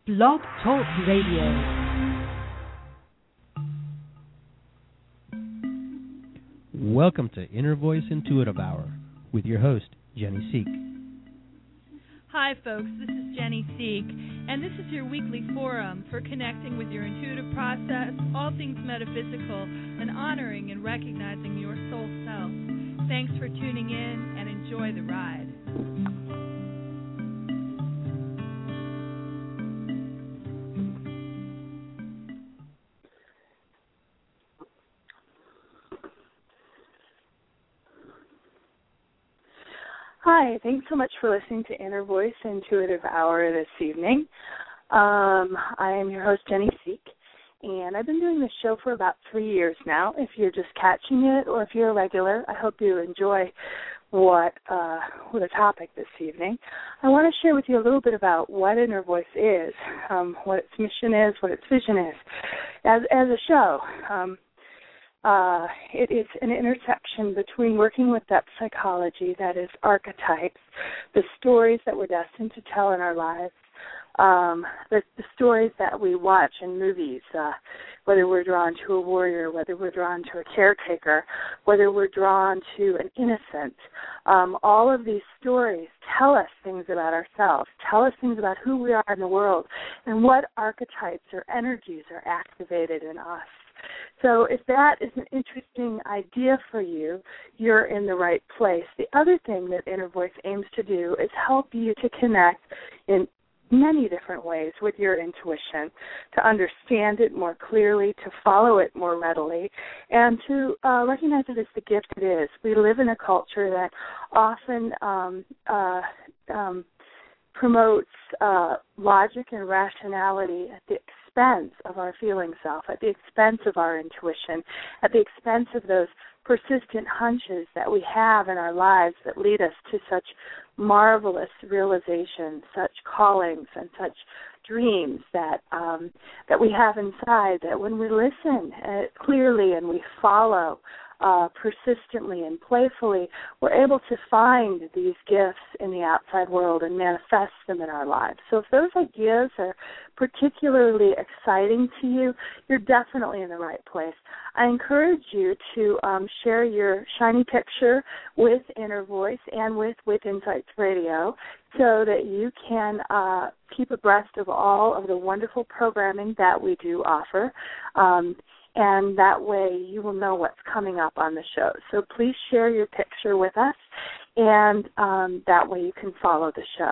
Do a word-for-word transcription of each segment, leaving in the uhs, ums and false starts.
Blog Talk Radio. Welcome to Inner Voice Intuitive Hour with your host, Jenny Seek. Hi folks, this is Jenny Seek, and this is your weekly forum for connecting with your intuitive process, all things metaphysical, and honoring and recognizing your soul self. Thanks for tuning in and enjoy the ride. Hi, thanks so much for listening to Inner Voice Intuitive Hour this evening. Um, I am your host, Jenny Seek, and I've been doing this show for about three years now. If you're just catching it or if you're a regular, I hope you enjoy what uh, the topic this evening. I want to share with you a little bit about what Inner Voice is, um, what its mission is, what its vision is. As, as a show, um, Uh, it is an intersection between working with depth psychology, that is archetypes, the stories that we're destined to tell in our lives, um, the, the stories that we watch in movies, uh, whether we're drawn to a warrior, whether we're drawn to a caretaker, whether we're drawn to an innocent. Um, all of these stories tell us things about ourselves, tell us things about who we are in the world, and what archetypes or energies are activated in us. So if that is an interesting idea for you, you're in the right place. The other thing that Inner Voice aims to do is help you to connect in many different ways with your intuition, to understand it more clearly, to follow it more readily, and to uh, recognize it as the gift it is. We live in a culture that often um, uh, um, promotes uh, logic and rationality at the expense of our feeling self, at the expense of our intuition, at the expense of those persistent hunches that we have in our lives that lead us to such marvelous realizations, such callings and such dreams that um, that we have inside, that when we listen uh, clearly and we follow Uh, persistently and playfully, we're able to find these gifts in the outside world and manifest them in our lives. So if those ideas are particularly exciting to you, you're definitely in the right place. I encourage you to um, share your shiny picture with Inner Voice and with, with Insights Radio so that you can uh, keep abreast of all of the wonderful programming that we do offer. Um, And that way you will know what's coming up on the show. So please share your picture with us, and um, that way you can follow the show.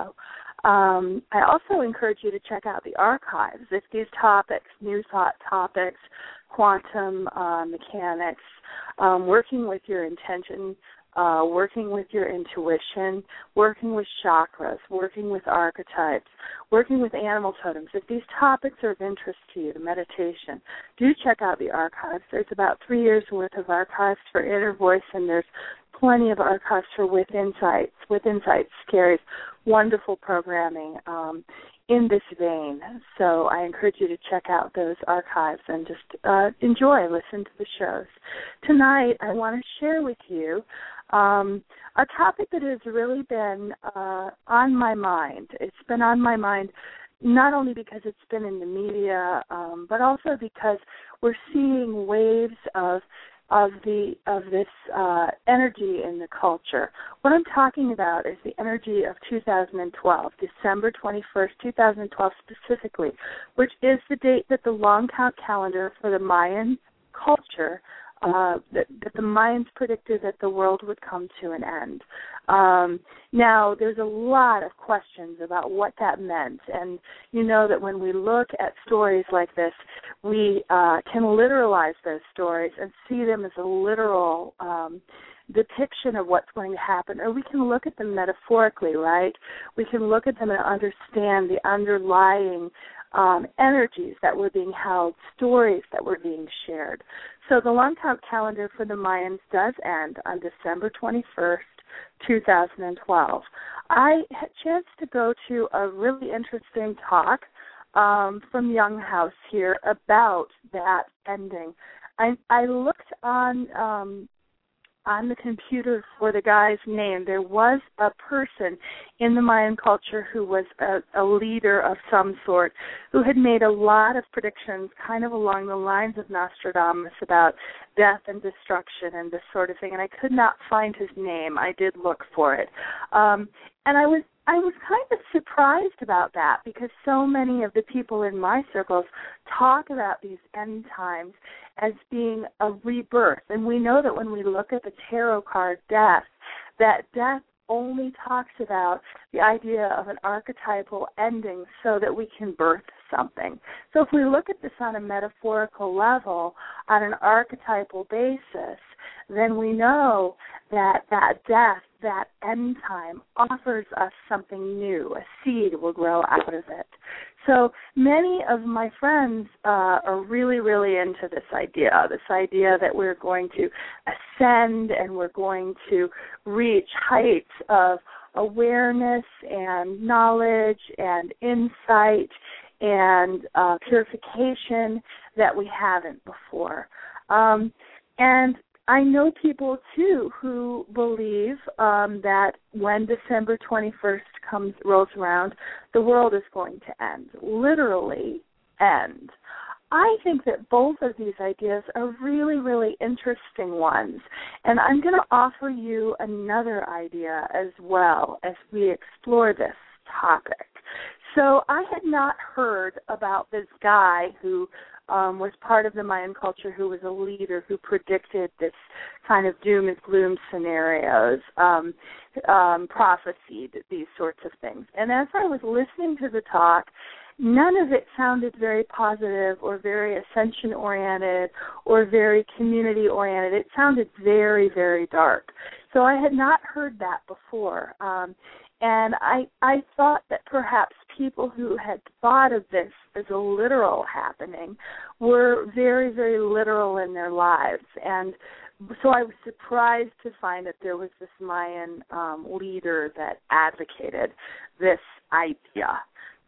Um, I also encourage you to check out the archives. If these topics, new thought topics, quantum uh, mechanics, um, working with your intention, Uh, working with your intuition, working with chakras, working with archetypes, working with animal totems. If these topics are of interest to you, the meditation, do check out the archives. There's about three years' worth of archives for Inner Voice, and there's plenty of archives for With Insights. With Insights carries wonderful programming um, in this vein. So I encourage you to check out those archives and just uh, enjoy, listen to the shows. Tonight I want to share with you Um, a topic that has really been uh, on my mind. It's been on my mind not only because it's been in the media, um, but also because we're seeing waves of of the of this uh, energy in the culture. What I'm talking about is the energy of two thousand twelve, December twenty-first, two thousand twelve specifically, which is the date that the long count calendar for the Mayan culture Uh, that, that the Mayans predicted that the world would come to an end. Um, now, there's a lot of questions about what that meant, and you know that when we look at stories like this, we uh, can literalize those stories and see them as a literal um, depiction of what's going to happen, or we can look at them metaphorically, right? We can look at them and understand the underlying um, energies that were being held, stories that were being shared. So the long count calendar for the Mayans does end on December twenty-first, two thousand twelve. I had a chance to go to a really interesting talk um, from Young House here about that ending. I, I looked on um, on the computer for the guy's name. There was a person in the Mayan culture who was a, a leader of some sort who had made a lot of predictions kind of along the lines of Nostradamus about death and destruction and this sort of thing, and I could not find his name. I did look for it. Um, and I was I was kind of surprised about that because so many of the people in my circles talk about these end times as being a rebirth. And we know that when we look at the tarot card death, that death only talks about the idea of an archetypal ending so that we can birth something. So if we look at this on a metaphorical level, on an archetypal basis, then we know that that death, that end time, offers us something new. A seed will grow out of it. So many of my friends uh, are really, really into this idea, this idea that we're going to ascend and we're going to reach heights of awareness and knowledge and insight and uh, purification that we haven't before. Um, and I know people, too, who believe um, that when December twenty-first comes rolls around, the world is going to end, literally end. I think that both of these ideas are really, really interesting ones, and I'm going to offer you another idea as well as we explore this topic. So I had not heard about this guy who um, was part of the Mayan culture, who was a leader who predicted this kind of doom and gloom scenarios, um, um, prophesied these sorts of things. And as I was listening to the talk, none of it sounded very positive or very ascension-oriented or very community-oriented. It sounded very, very dark. So I had not heard that before. Um, and I, I thought that perhaps people who had thought of this as a literal happening were very, very literal in their lives. And so I was surprised to find that there was this Mayan um, leader that advocated this idea.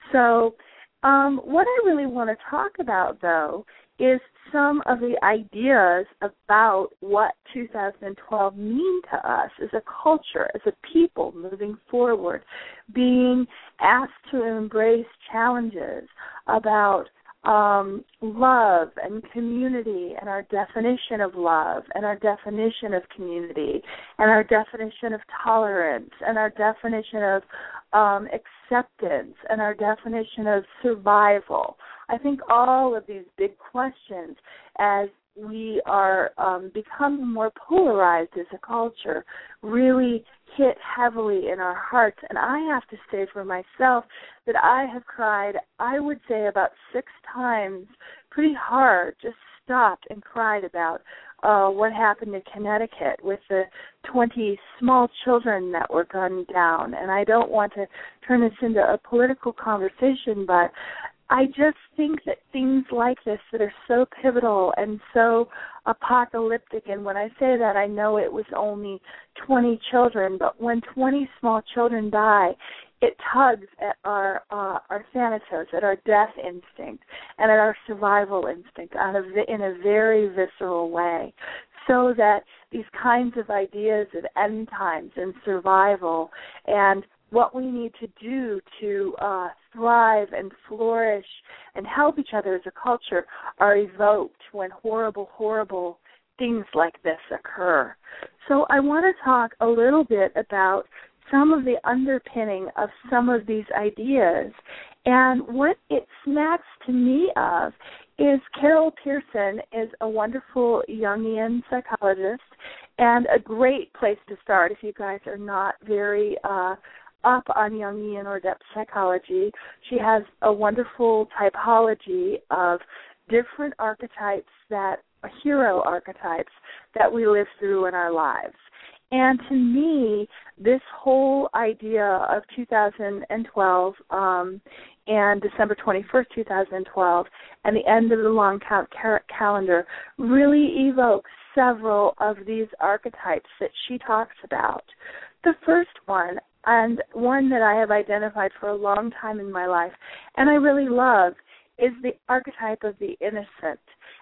So um, what I really want to talk about, though, is some of the ideas about what two thousand twelve mean to us as a culture, as a people moving forward, being asked to embrace challenges about um, love and community and our definition of love and our definition of community and our definition of tolerance and our definition of um, acceptance and our definition of survival. I think all of these big questions, as we are um, becoming more polarized as a culture, really hit heavily in our hearts. And I have to say for myself that I have cried, I would say about six times, pretty hard, just stopped and cried about uh, what happened in Connecticut with the twenty small children that were gunned down. And I don't want to turn this into a political conversation, but I just think that things like this that are so pivotal and so apocalyptic, and when I say that, I know it was only twenty children, but when twenty small children die, it tugs at our uh, our thanatos, at our death instinct, and at our survival instinct on a, in a very visceral way, so that these kinds of ideas of end times and survival and what we need to do to uh, thrive and flourish and help each other as a culture are evoked when horrible, horrible things like this occur. So I want to talk a little bit about some of the underpinning of some of these ideas. And what it smacks to me of is Carol Pearson is a wonderful Jungian psychologist, and a great place to start if you guys are not very uh, up on Jungian or depth psychology. She has a wonderful typology of different archetypes, that hero archetypes that we live through in our lives. And to me, this whole idea of two thousand twelve um, and December twenty-first, two thousand twelve, and the end of the long count car- calendar really evokes several of these archetypes that she talks about. The first one, and one that I have identified for a long time in my life, and I really love, is the archetype of the innocent.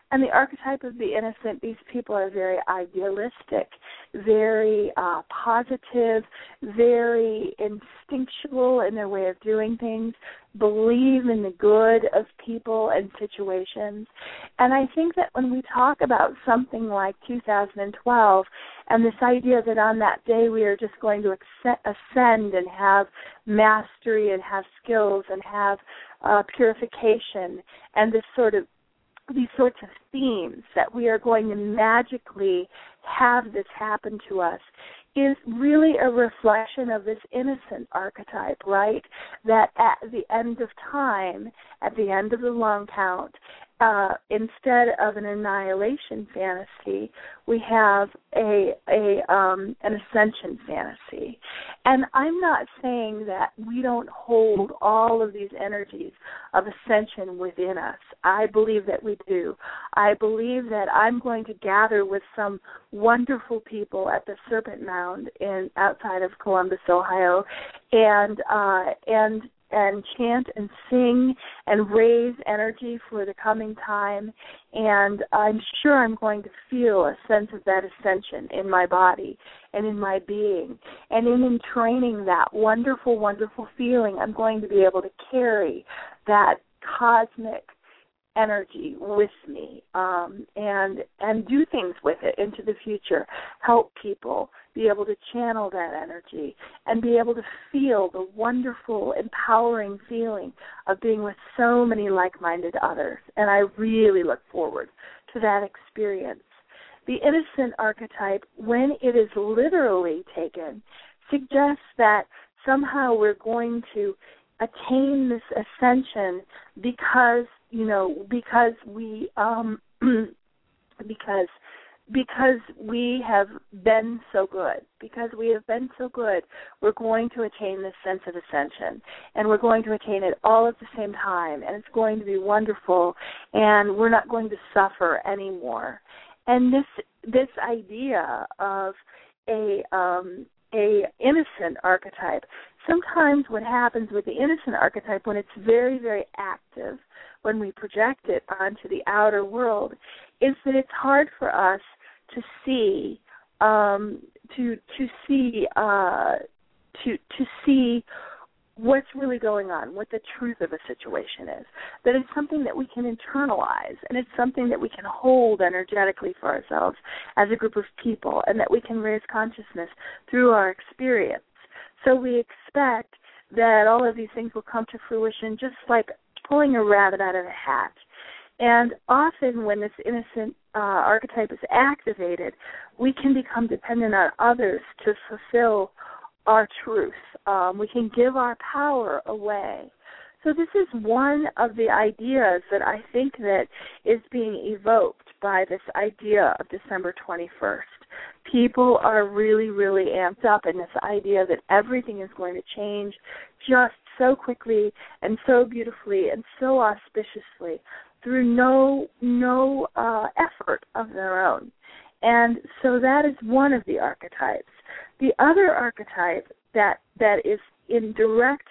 And the archetype of the innocent, these people are very idealistic, very uh, positive, very instinctual in their way of doing things, believe in the good of people and situations. And I think that when we talk about something like two thousand twelve and this idea that on that day we are just going to ascend and have mastery and have skills and have uh, purification and this sort of these sorts of themes that we are going to magically have this happen to us is really a reflection of this innocent archetype, right? That at the end of time, at the end of the long count, uh, instead of an annihilation fantasy, we have a a um, an ascension fantasy. And I'm not saying that we don't hold all of these energies of ascension within us. I believe that we do. I believe that I'm going to gather with some wonderful people at the Serpent Mound in outside of Columbus, Ohio, and uh, and and chant and sing and raise energy for the coming time. And I'm sure I'm going to feel a sense of that ascension in my body and in my being. And in, in training that wonderful, wonderful feeling, I'm going to be able to carry that cosmic energy with me um, and and do things with it into the future, help people be able to channel that energy and be able to feel the wonderful, empowering feeling of being with so many like-minded others. And I really look forward to that experience. The innocent archetype, when it is literally taken, suggests that somehow we're going to attain this ascension because, you know, because we, um, because, because we have been so good, because we have been so good, we're going to attain this sense of ascension, and we're going to attain it all at the same time, and it's going to be wonderful, and we're not going to suffer anymore. And this, this idea of a, um, a innocent archetype, sometimes what happens with the innocent archetype when it's very, very active, when we project it onto the outer world, is that it's hard for us to see, um, to to see, uh, to to see what's really going on, what the truth of a situation is. That it's something that we can internalize, and it's something that we can hold energetically for ourselves as a group of people, and that we can raise consciousness through our experience. So we expect that all of these things will come to fruition just like pulling a rabbit out of a hat. And often when this innocent uh, archetype is activated, we can become dependent on others to fulfill our truth. Um, we can give our power away. So this is one of the ideas that I think that is being evoked by this idea of December twenty-first. People are really, really amped up in this idea that everything is going to change just so quickly and so beautifully and so auspiciously through no no uh, effort of their own. And so that is one of the archetypes. The other archetype that that is in direct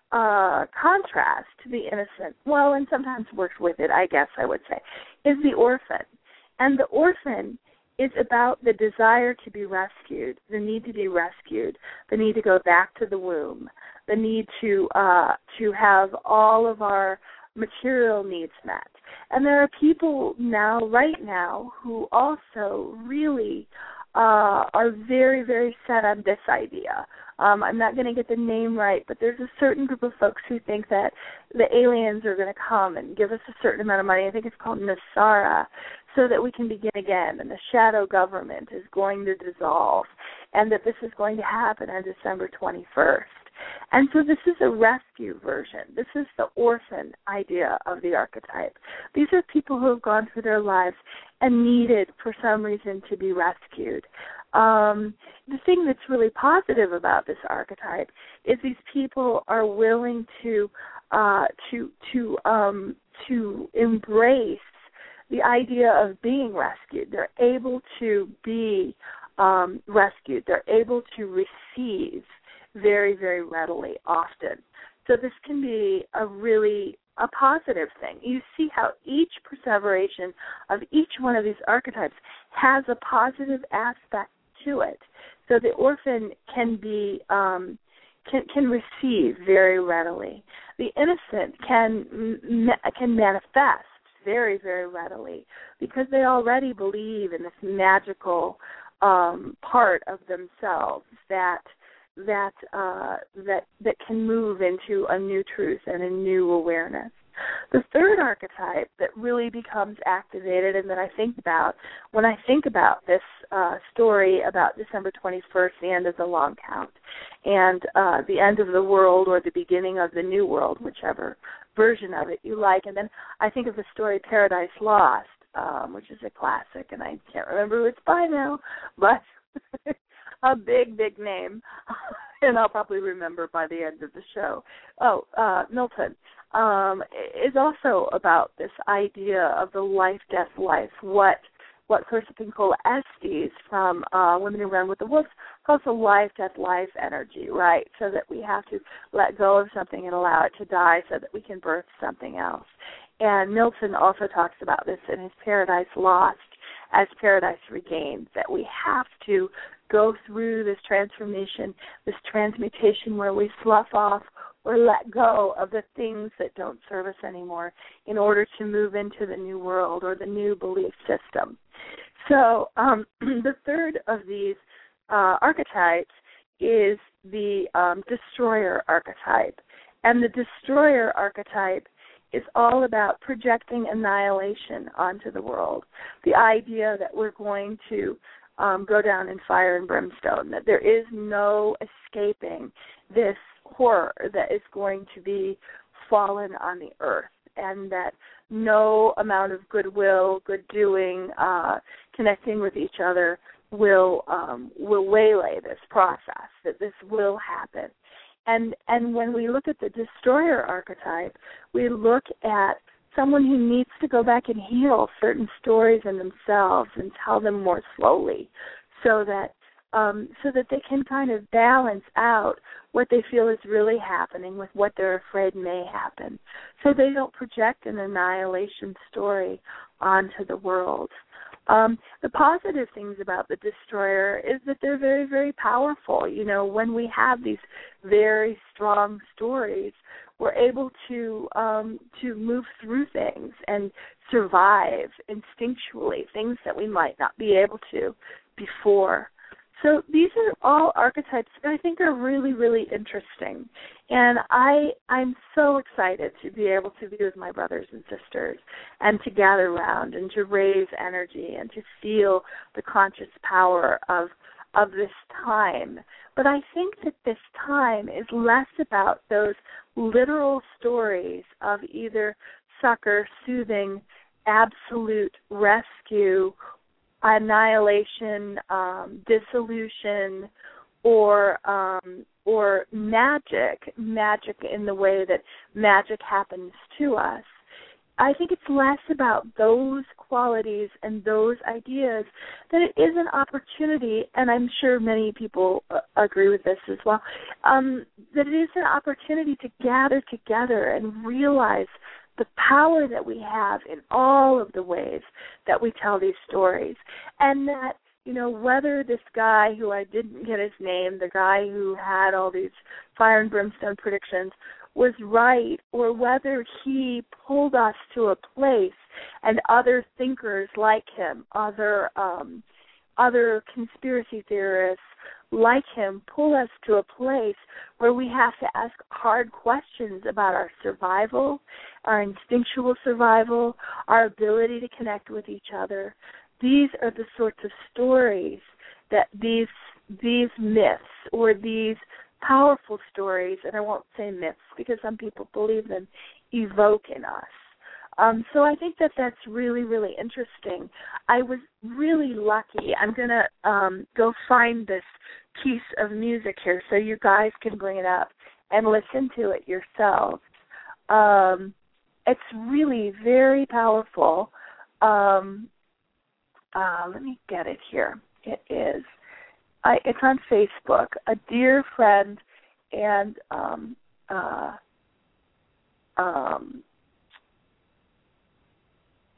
uh, contrast to the innocent, well, and sometimes works with it, I guess I would say, is the orphan. And the orphan is about the desire to be rescued, the need to be rescued, the need to go back to the womb, the need to uh, to have all of our material needs met. And there are people now, right now, who also really uh, are very, very set on this idea. Um, I'm not going to get the name right, but there's a certain group of folks who think that the aliens are going to come and give us a certain amount of money. I think it's called Nasara, so that we can begin again, and the shadow government is going to dissolve, and that this is going to happen on December twenty-first. And so this is a rescue version. This is the orphan idea of the archetype. These are people who have gone through their lives and needed, for some reason, to be rescued. Um, the thing that's really positive about this archetype is these people are willing to uh, to to um, to embrace the idea of being rescued. They're able to be um, rescued. They're able to receive very, very readily often. So this can be a really a positive thing. You see how each perseveration of each one of these archetypes has a positive aspect to it. So the orphan can be um, can can receive very readily. The innocent can can manifest very, very readily because they already believe in this magical um, part of themselves that that uh, that that can move into a new truth and a new awareness. The third archetype that really becomes activated and that I think about when I think about this uh, story about December twenty-first, the end of the long count, and uh, the end of the world or the beginning of the new world, whichever version of it you like. And then I think of the story Paradise Lost, um, which is a classic, and I can't remember who it's by now, but a big, big name, and I'll probably remember by the end of the show. Oh, uh, Milton. Um, is also about this idea of the life, death, life, what what Clarissa Pinkola Estes from uh, Women Who Run with the Wolves calls the life, death, life energy, right? So that we have to let go of something and allow it to die so that we can birth something else. And Milton also talks about this in his Paradise Lost as Paradise Regained, that we have to go through this transformation, this transmutation where we slough off or let go of the things that don't serve us anymore in order to move into the new world or the new belief system. So um, the third of these uh, archetypes is the um, destroyer archetype. And the destroyer archetype is all about projecting annihilation onto the world. The idea that we're going to um, go down in fire and brimstone, that there is no escaping this horror that is going to be fallen on the earth, and that no amount of goodwill, good doing, uh, connecting with each other will um, will waylay this process, that this will happen. And and when we look at the destroyer archetype, we look at someone who needs to go back and heal certain stories in themselves and tell them more slowly so that Um, so that they can kind of balance out what they feel is really happening with what they're afraid may happen, so they don't project an annihilation story onto the world. Um, the positive things about the destroyer is that they're very, very powerful. You know, when we have these very strong stories, we're able to um, to move through things and survive instinctually, things that we might not be able to before. So these are all archetypes that I think are really, really interesting. And I, I'm so excited to be able to be with my brothers and sisters and to gather around and to raise energy and to feel the conscious power of of this time. But I think that this time is less about those literal stories of either succor, soothing, absolute rescue, annihilation, um, dissolution, or um, or magic, magic in the way that magic happens to us. I think it's less about those qualities and those ideas, that it is an opportunity, and I'm sure many people uh, agree with this as well, um, that it is an opportunity to gather together and realize the power that we have in all of the ways that we tell these stories. And that, you know, whether this guy who I didn't get his name, the guy who had all these fire and brimstone predictions, was right, or whether he pulled us to a place and other thinkers like him, other um, other conspiracy theorists like him, pull us to a place where we have to ask hard questions about our survival, our instinctual survival, our ability to connect with each other. These are the sorts of stories that these these myths or these powerful stories, and I won't say myths because some people believe them, evoke in us. Um, so I think that that's really, really interesting. I was really lucky. I'm going to um, go find this piece of music here so you guys can bring it up and listen to it yourselves. Um, it's really very powerful. Um, uh, let me get it here. It is. I, it's on Facebook. A dear friend and um, uh, um,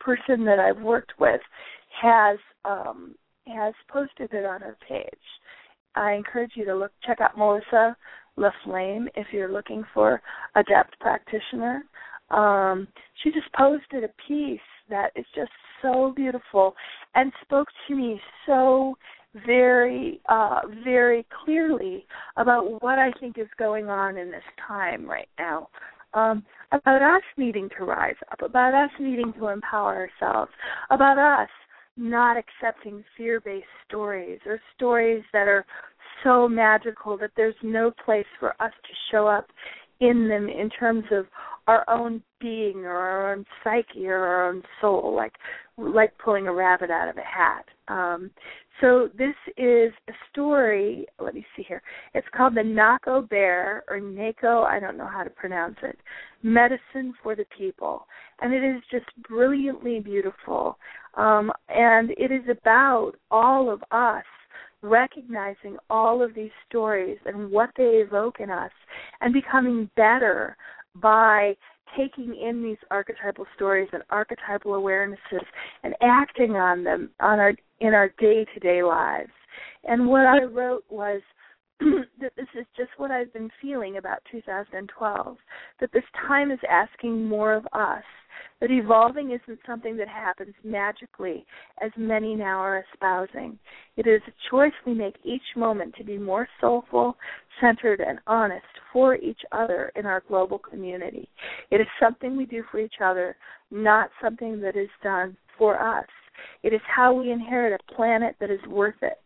person that I've worked with has um, has posted it on her page. I encourage you to look check out Melissa LaFlame if you're looking for a depth practitioner. Um, she just posted a piece that is just so beautiful and spoke to me so very, uh, very clearly about what I think is going on in this time right now. Um, about us needing to rise up, about us needing to empower ourselves, about us not accepting fear-based stories or stories that are so magical that there's no place for us to show up in them in terms of our own being or our own psyche or our own soul, like like pulling a rabbit out of a hat. Um, so this is a story, let me see here. It's called the Nako Bear, or Nako, I don't know how to pronounce it, Medicine for the People. And it is just brilliantly beautiful. Um, and it is about all of us recognizing all of these stories and what they evoke in us and becoming better by taking in these archetypal stories and archetypal awarenesses and acting on them on our in our day-to-day lives. And what I wrote was that this is just what I've been feeling about two thousand twelve, that this time is asking more of us, that evolving isn't something that happens magically, as many now are espousing. It is a choice we make each moment to be more soulful, centered, and honest for each other in our global community. It is something we do for each other, not something that is done for us. It is how we inherit a planet that is worth it.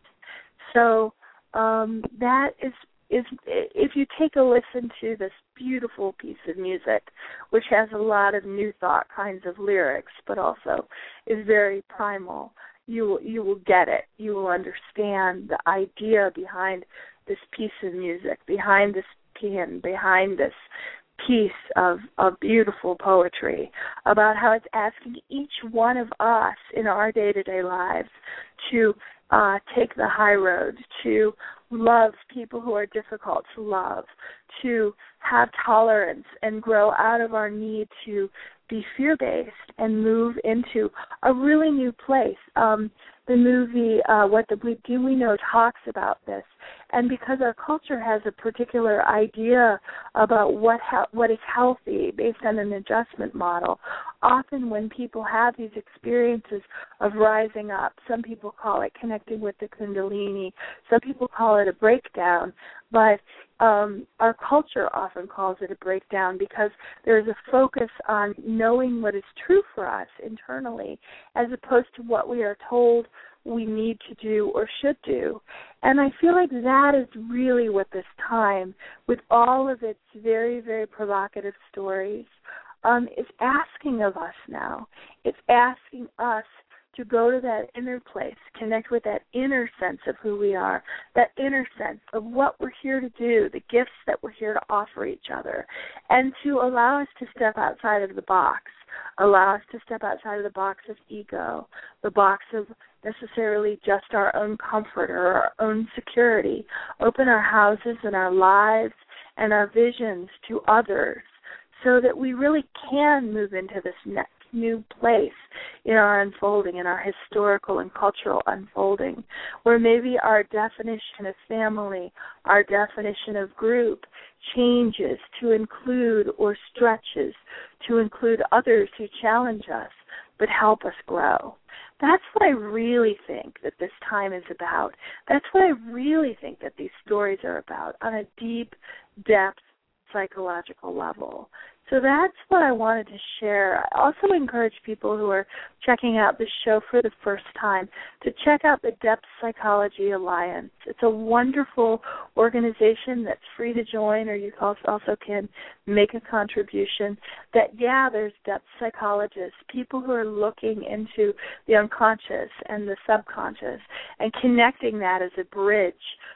So um, that is Is if you take a listen to this beautiful piece of music, which has a lot of new thought kinds of lyrics, but also is very primal, you will, you will get it. You will understand the idea behind this piece of music, behind this paean, behind this piece of, of beautiful poetry, about how it's asking each one of us in our day-to-day lives to uh, take the high road, to love people who are difficult to love, to have tolerance and grow out of our need to be fear-based and move into a really new place. Um, the movie uh, What the Bleep Do We Know talks about this, and because our culture has a particular idea about what he- what is healthy based on an adjustment model, often when people have these experiences of rising up, some people call it connecting with the Kundalini, some people call it a breakdown, but um, our culture often calls it a breakdown because there's a focus on knowing what is true for us internally as opposed to what we are told we need to do or should do. And I feel like that is really what this time, with all of its very, very provocative stories, um, is asking of us now. It's asking us to go to that inner place, connect with that inner sense of who we are, that inner sense of what we're here to do, the gifts that we're here to offer each other, and to allow us to step outside of the box, allow us to step outside of the box of ego, the box of necessarily just our own comfort or our own security, open our houses and our lives and our visions to others so that we really can move into this next new place in our unfolding, in our historical and cultural unfolding, where maybe our definition of family, our definition of group changes to include or stretches to include others who challenge us but help us grow. That's what I really think that this time is about. That's what I really think that these stories are about on a deep, depth, psychological level. So that's what I wanted to share. I also encourage people who are checking out this show for the first time to check out the Depth Psychology Alliance. It's a wonderful organization that's free to join, or you also can make a contribution that gathers depth psychologists, people who are looking into the unconscious and the subconscious and connecting that as a bridge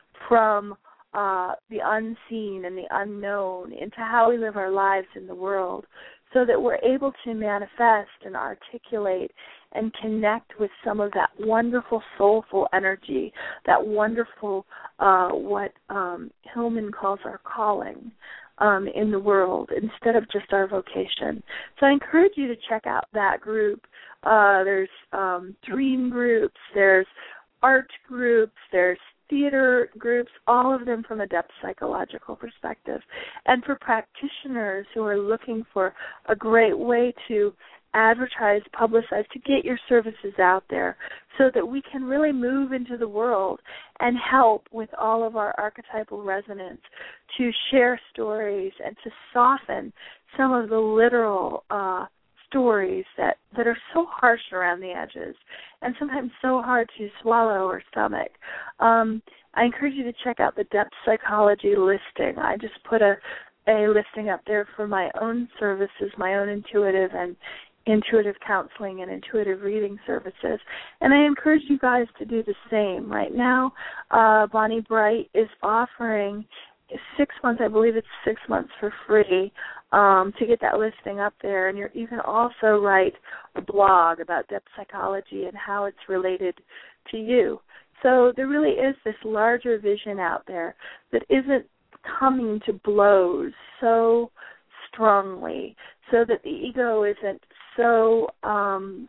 from Uh, the unseen and the unknown into how we live our lives in the world so that we're able to manifest and articulate and connect with some of that wonderful soulful energy, that wonderful, uh, what um, Hillman calls our calling, um, in the world instead of just our vocation. So I encourage you to check out that group. Uh, there's um, dream groups, there's art groups, there's theater groups, all of them from a depth psychological perspective. And for practitioners who are looking for a great way to advertise, publicize, to get your services out there so that we can really move into the world and help with all of our archetypal resonance to share stories and to soften some of the literal uh, stories that, that are so harsh around the edges and sometimes so hard to swallow or stomach. Um, I encourage you to check out the Depth Psychology listing. I just put a, a listing up there for my own services, my own intuitive and intuitive counseling and intuitive reading services. And I encourage you guys to do the same. Right now, uh, Bonnie Bright is offering six months, I believe it's six months for free um, to get that listing up there. And you're, you can also write a blog about depth psychology and how it's related to you. So there really is this larger vision out there that isn't coming to blows so strongly, so that the ego isn't so um,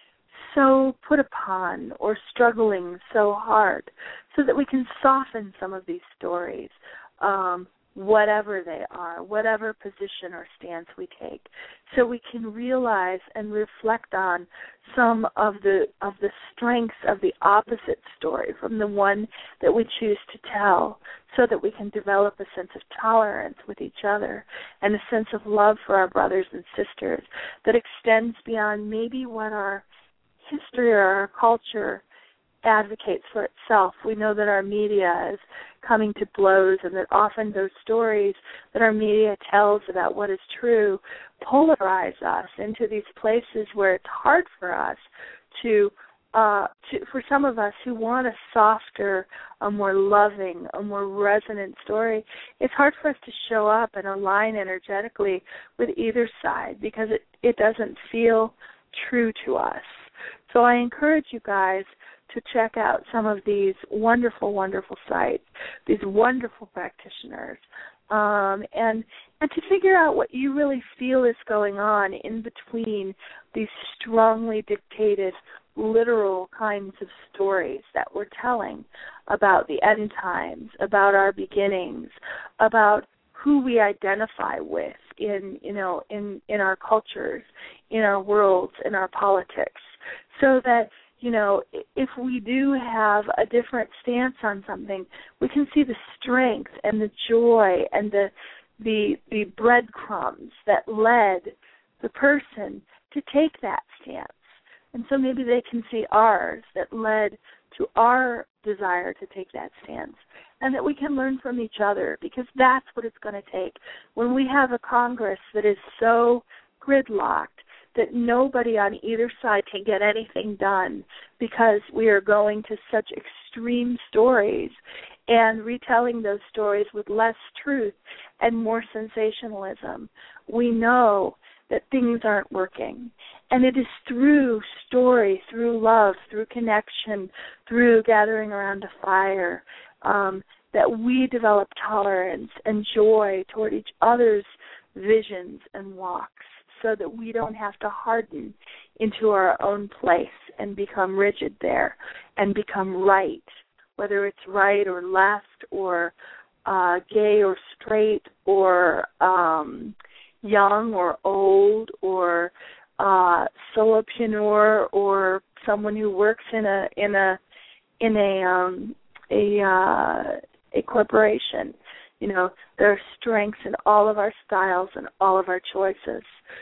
so put upon or struggling so hard, so that we can soften some of these stories, um, whatever they are, whatever position or stance we take, so we can realize and reflect on some of the of the strengths of the opposite story from the one that we choose to tell, so that we can develop a sense of tolerance with each other and a sense of love for our brothers and sisters that extends beyond maybe what our history or our culture advocates for itself. We know that our media is coming to blows and that often those stories that our media tells about what is true polarize us into these places where it's hard for us to, uh, to for some of us who want a softer, a more loving, a more resonant story, it's hard for us to show up and align energetically with either side because it, it doesn't feel true to us. So I encourage you guys to check out some of these wonderful, wonderful sites, these wonderful practitioners, um, and and to figure out what you really feel is going on in between these strongly dictated, literal kinds of stories that we're telling about the end times, about our beginnings, about who we identify with in, you know, in, in our cultures, in our worlds, in our politics, so that, you know, if we do have a different stance on something, we can see the strength and the joy and the the, the breadcrumbs that led the person to take that stance. And so maybe they can see ours that led to our desire to take that stance, and that we can learn from each other, because that's what it's going to take. When we have a Congress that is so gridlocked that nobody on either side can get anything done because we are going to such extreme stories and retelling those stories with less truth and more sensationalism, we know that things aren't working. And it is through story, through love, through connection, through gathering around a fire, um, that we develop tolerance and joy toward each other's visions and walks, so that we don't have to harden into our own place and become rigid there and become right, whether it's right or left or uh, gay or straight or um, young or old or uh, solopreneur or someone who works in a in a in a um, a uh, a corporation. You know, there are strengths in all of our styles and all of our choices.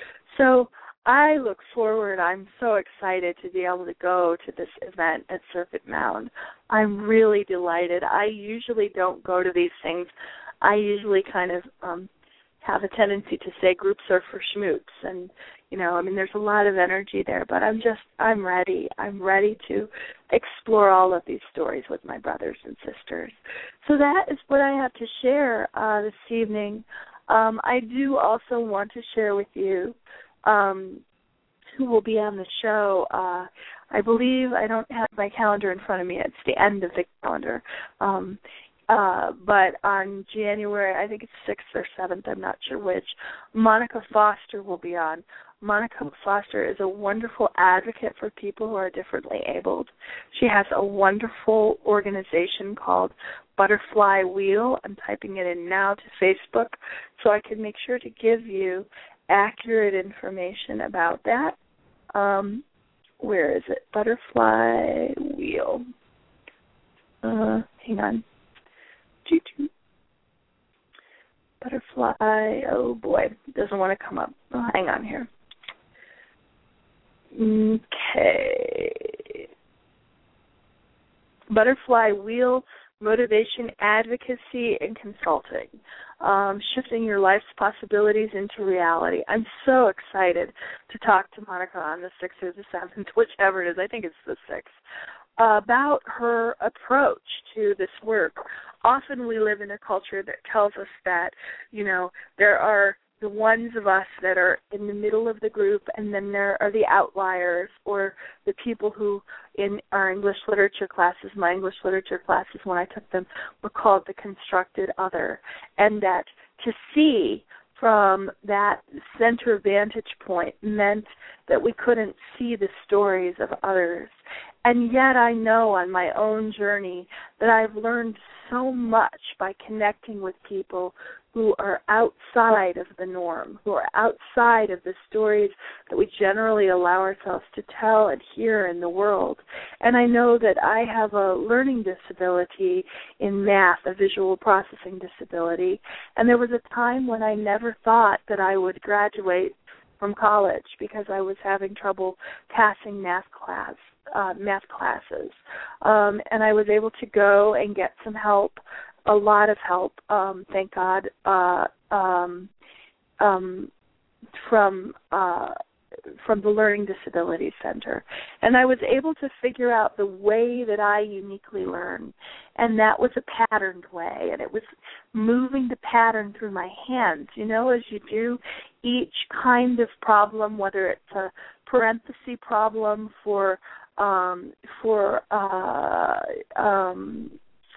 So I look forward. I'm so excited to be able to go to this event at Serpent Mound. I'm really delighted. I usually don't go to these things. I usually kind of um, have a tendency to say groups are for schmoops. And, you know, I mean, there's a lot of energy there, but I'm just, I'm ready. I'm ready to explore all of these stories with my brothers and sisters. So that is what I have to share uh, this evening. Um, I do also want to share with you um, who will be on the show. Uh, I believe, I don't have my calendar in front of me. It's the end of the calendar. Um, Uh, but on January, I think it's sixth or seventh, I'm not sure which, Monica Foster will be on. Monica Foster is a wonderful advocate for people who are differently abled. She has a wonderful organization called Butterfly Wheel. I'm typing it in now to Facebook so I can make sure to give you accurate information about that. Um, where is it? Butterfly Wheel. Uh, hang on. Choo-choo. Butterfly, oh boy, it doesn't want to come up. Oh, hang on here. Okay. Butterfly Wheel, Motivation, Advocacy, and Consulting. Um, shifting your life's possibilities into reality. I'm so excited to talk to Monica on the sixth or the seventh, whichever it is. I think it's the sixth. About her approach to this work. Often we live in a culture that tells us that, you know, there are the ones of us that are in the middle of the group, and then there are the outliers, or the people who in our English literature classes, my English literature classes when I took them, were called the constructed other, and that to see from that center vantage point meant that we couldn't see the stories of others. And yet I know on my own journey that I've learned so much by connecting with people who are outside of the norm, who are outside of the stories that we generally allow ourselves to tell and hear in the world. And I know that I have a learning disability in math, a visual processing disability, and there was a time when I never thought that I would graduate from college because I was having trouble passing math class. Uh, math classes, um, and I was able to go and get some help, a lot of help, um, thank God, uh, um, um, from uh, from the Learning Disability Center. And I was able to figure out the way that I uniquely learn, and that was a patterned way, and it was moving the pattern through my hands, you know, as you do each kind of problem, whether it's a parenthesis problem for Um, for uh, um,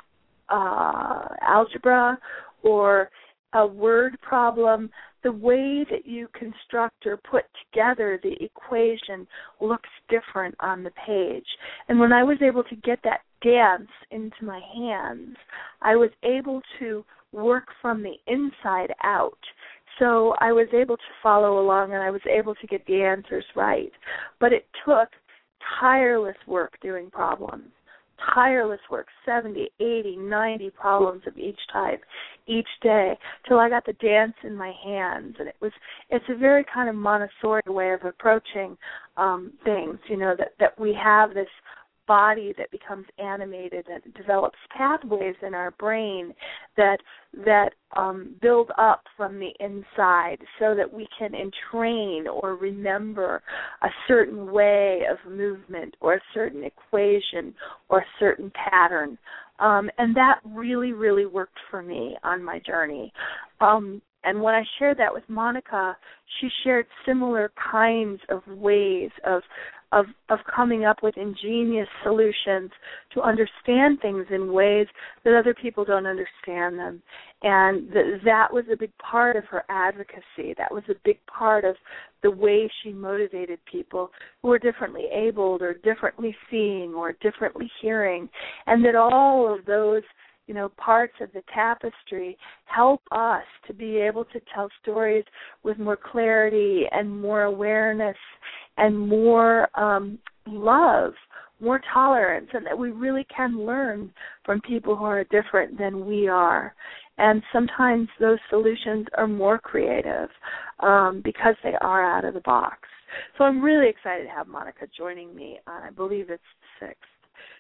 uh, algebra or a word problem, the way that you construct or put together the equation looks different on the page. And when I was able to get that dance into my hands, I was able to work from the inside out. So I was able to follow along and I was able to get the answers right. But it took tireless work doing problems, tireless work, seventy, eighty, ninety problems of each type each day till I got the dance in my hands. And it was, it's a very kind of Montessori way of approaching um, things, you know, that, that we have this body that becomes animated and develops pathways in our brain that that um, build up from the inside so that we can entrain or remember a certain way of movement or a certain equation or a certain pattern. Um, and that really, really worked for me on my journey. Um, and when I shared that with Monica, she shared similar kinds of ways of Of, of coming up with ingenious solutions to understand things in ways that other people don't understand them. And th- that was a big part of her advocacy. That was a big part of the way she motivated people who were differently abled or differently seeing or differently hearing, and that all of those, you know, parts of the tapestry help us to be able to tell stories with more clarity and more awareness and more um, love, more tolerance, and that we really can learn from people who are different than we are. And sometimes those solutions are more creative um, because they are out of the box. So I'm really excited to have Monica joining me on, I believe it's the sixth.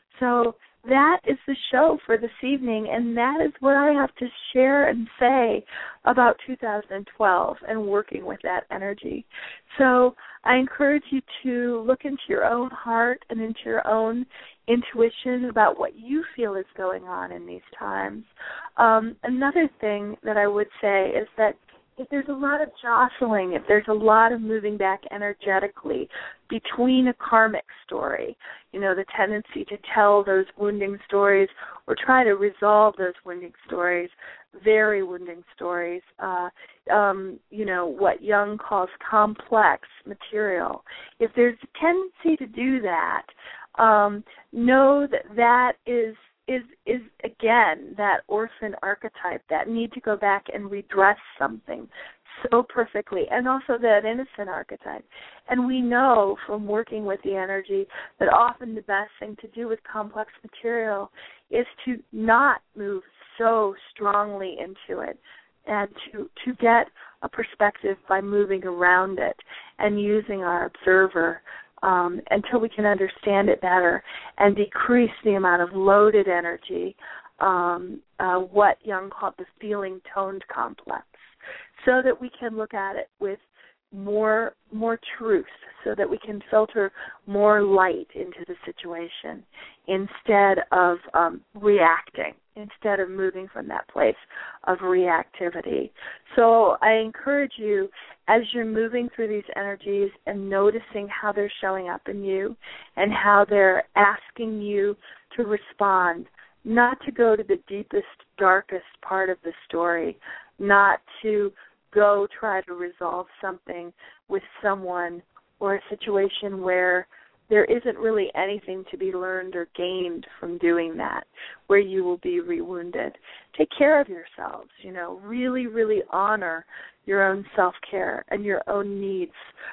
So that is the show for this evening, and that is what I have to share and say about two thousand twelve and working with that energy. So I encourage you to look into your own heart and into your own intuition about what you feel is going on in these times. Um, another thing that I would say is that if there's a lot of jostling, if there's a lot of moving back energetically between a karmic story, you know, the tendency to tell those wounding stories or try to resolve those wounding stories, very wounding stories, uh, um, you know, what Jung calls complex material. If there's a tendency to do that, um, know that that is is is again that orphan archetype, that need to go back and redress something so perfectly, and also that innocent archetype. And we know from working with the energy that often the best thing to do with complex material is to not move so strongly into it, and to to get a perspective by moving around it and using our observer Um, until we can understand it better and decrease the amount of loaded energy, um, uh, what Jung called the feeling-toned complex, so that we can look at it with more more truth, so that we can filter more light into the situation instead of um, reacting, instead of moving from that place of reactivity. So I encourage you, as you're moving through these energies and noticing how they're showing up in you and how they're asking you to respond, not to go to the deepest, darkest part of the story, not to go try to resolve something with someone or a situation where there isn't really anything to be learned or gained from doing that, where you will be rewounded. Take care of yourselves, you know, really, really honor your own self-care and your own needs.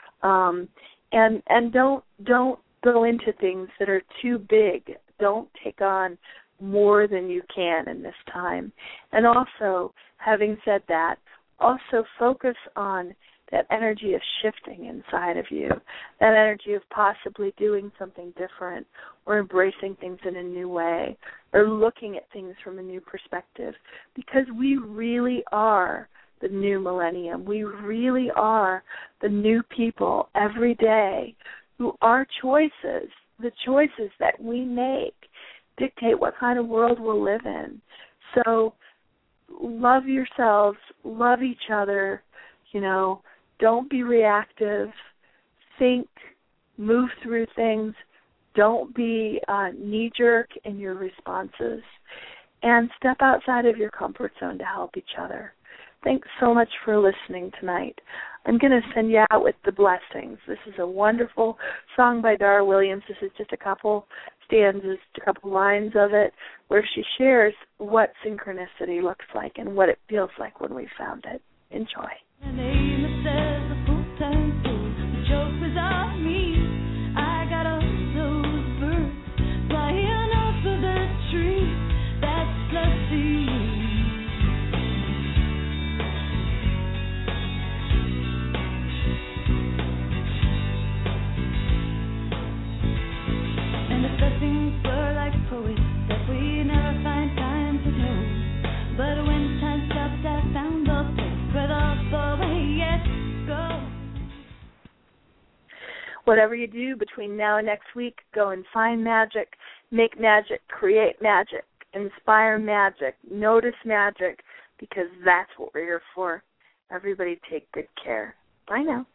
Um, and and don't don't go into things that are too big. Don't take on more than you can in this time. And also, having said that, also focus on that energy of shifting inside of you, that energy of possibly doing something different or embracing things in a new way or looking at things from a new perspective, because we really are the new millennium. We really are the new people every day who our choices, the choices that we make, dictate what kind of world we'll live in. So love yourselves, love each other, you know, don't be reactive, think, move through things, don't be uh, knee-jerk in your responses, and step outside of your comfort zone to help each other. Thanks so much for listening tonight. I'm going to send you out with The Blessings. This is a wonderful song by Dara Williams. This is just a couple stanzas, a couple lines of it, where she shares what synchronicity looks like and what it feels like when we found it. Enjoy. My name is says a full-time fool. The joke was on me. I got all those birds flying off of the tree. That's lucky. And the blessings were like poets that we never find time to know. But when time stopped, I found the place where the Whatever you do between now and next week, go and find magic, make magic, create magic, inspire magic, notice magic, because that's what we're here for. Everybody take good care. Bye now.